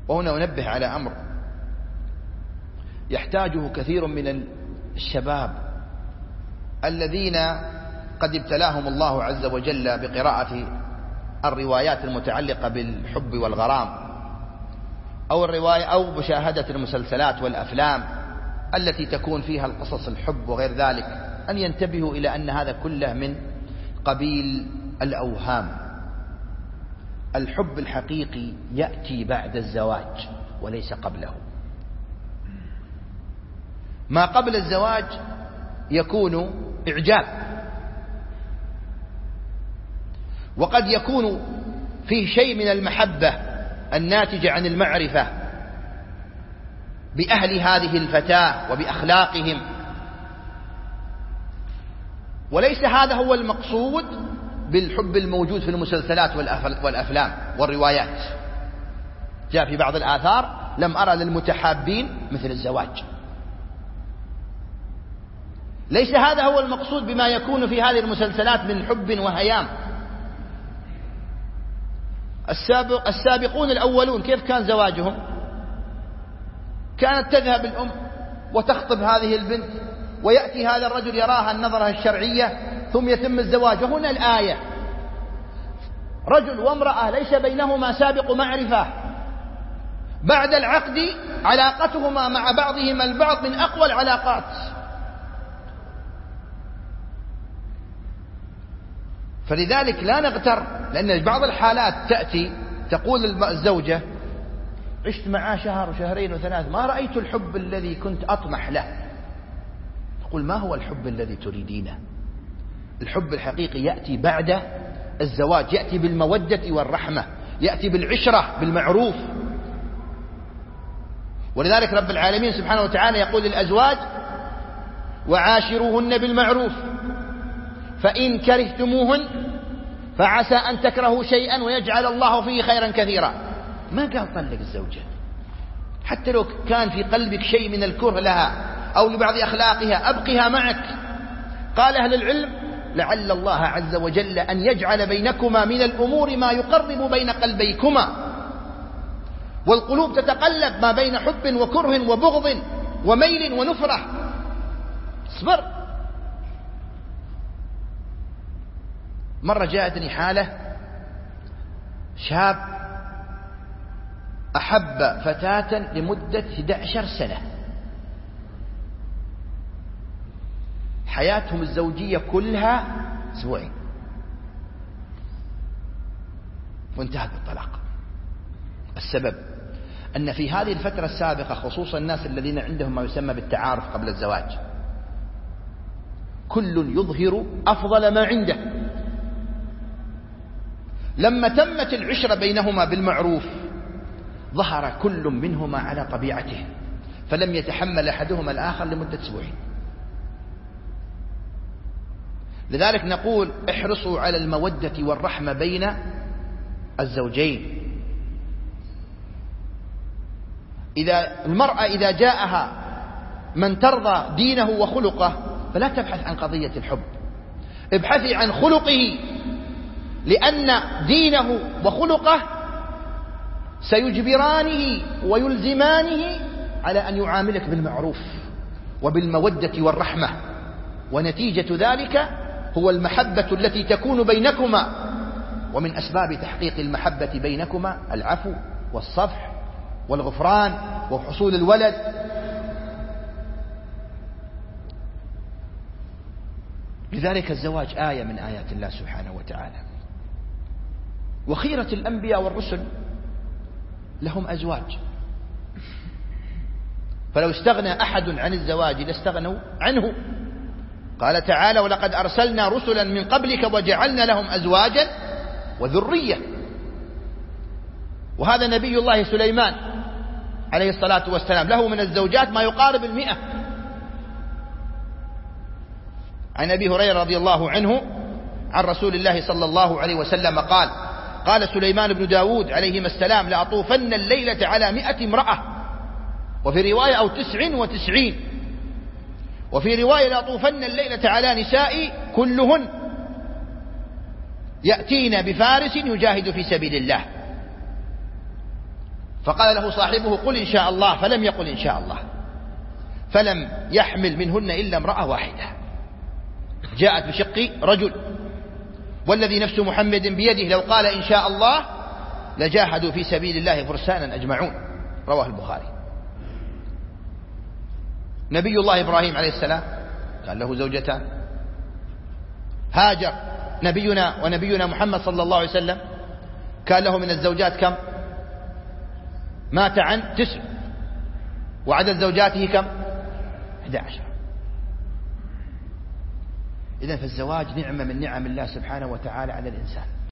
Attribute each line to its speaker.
Speaker 1: وهنا أنبه على أمر يحتاجه كثير من الشباب الذين قد ابتلاهم الله عز وجل بقراءة الروايات المتعلقة بالحب والغرام أو مشاهدة المسلسلات والأفلام التي تكون فيها القصص الحب وغير ذلك، أن ينتبهوا إلى أن هذا كله من قبيل الأوهام. الحب الحقيقي يأتي بعد الزواج وليس قبله. ما قبل الزواج يكون إعجاب، وقد يكون فيه شيء من المحبة الناتجة عن المعرفة بأهل هذه الفتاة وبأخلاقهم، وليس هذا هو المقصود بالحب الموجود في المسلسلات والأفلام والروايات. جاء في بعض الآثار: لم أرى للمتحابين مثل الزواج. ليس هذا هو المقصود بما يكون في هذه المسلسلات من حب وهيام. السابقون الأولون كيف كان زواجهم؟ كانت تذهب الأم وتخطب هذه البنت، ويأتي هذا الرجل يراها النظرة الشرعية، ثم يتم الزواج. وهنا الآية: رجل وامرأة ليس بينهما سابق معرفة، بعد العقد علاقتهما مع بعضهما البعض من أقوى العلاقات. فلذلك لا نغتر، لأن بعض الحالات تأتي تقول الزوجة: عشت معاه شهر وشهرين وثلاث ما رأيت الحب الذي كنت أطمح له. تقول: ما هو الحب الذي تريدينه؟ الحب الحقيقي يأتي بعد الزواج، يأتي بالمودة والرحمة، يأتي بالعشرة بالمعروف. ولذلك رب العالمين سبحانه وتعالى يقول للأزواج: وعاشروهن بالمعروف فإن كرهتموهن فعسى أن تكرهوا شيئا ويجعل الله فيه خيرا كثيرا. ما قال طلق الزوجة، حتى لو كان في قلبك شيء من الكره لها أو لبعض أخلاقها أبقها معك. قال أهل العلم: لعل الله عز وجل أن يجعل بينكما من الأمور ما يقرب بين قلبيكما، والقلوب تتقلب ما بين حب وكره وبغض وميل ونفرة. اصبر. مرة جاءتني حالة: شاب أحب فتاة لمدة 11 سنة، حياتهم الزوجية كلها أسبوعين، وانتهت بالطلاق. السبب أن في هذه الفترة السابقة، خصوصا الناس الذين عندهم ما يسمى بالتعارف قبل الزواج، كل يظهر أفضل ما عنده. لما تمت العشرة بينهما بالمعروف ظهر كل منهما على طبيعته، فلم يتحمل أحدهما الآخر لمدة أسبوعين. لذلك نقول: احرصوا على المودة والرحمة بين الزوجين. المرأة إذا جاءها من ترضى دينه وخلقه فلا تبحث عن قضية الحب، ابحثي عن خلقه، لأن دينه وخلقه سيجبرانه ويلزمانه على أن يعاملك بالمعروف وبالمودة والرحمة، ونتيجة ذلك هو المحبة التي تكون بينكما. ومن أسباب تحقيق المحبة بينكما العفو والصفح والغفران وحصول الولد. لذلك الزواج آية من آيات الله سبحانه وتعالى. وخيرة الأنبياء والرسل لهم أزواج، فلو استغنى أحد عن الزواج لاستغنوا عنه. قال تعالى: ولقد أرسلنا رسلا من قبلك وجعلنا لهم أزواجا وذرية. وهذا نبي الله سليمان عليه الصلاة والسلام له من الزوجات ما يقارب 100. عن أبي هريرة رضي الله عنه عن رسول الله صلى الله عليه وسلم قال: قال سليمان بن داود عليهما السلام: لأطوفن الليلة على 100 امرأة، وفي رواية أو 99، وفي رواية: لأطوفن الليلة على نساء كلهن يأتين بفارس يجاهد في سبيل الله. فقال له صاحبه قل إن شاء الله، فلم يقل إن شاء الله، فلم يحمل منهن إلا امرأة واحدة جاءت بشق رجل، والذي نفس محمد بيده لو قال إن شاء الله لجاهدوا في سبيل الله فرسانا أجمعون. رواه البخاري. نبي الله إبراهيم عليه السلام كان له زوجتان. هاجر ونبينا محمد صلى الله عليه وسلم كان له من الزوجات كم؟ مات عن 9، وعدد زوجاته كم؟ 11. إذن فالزواج نعمة من نعم الله سبحانه وتعالى على الإنسان.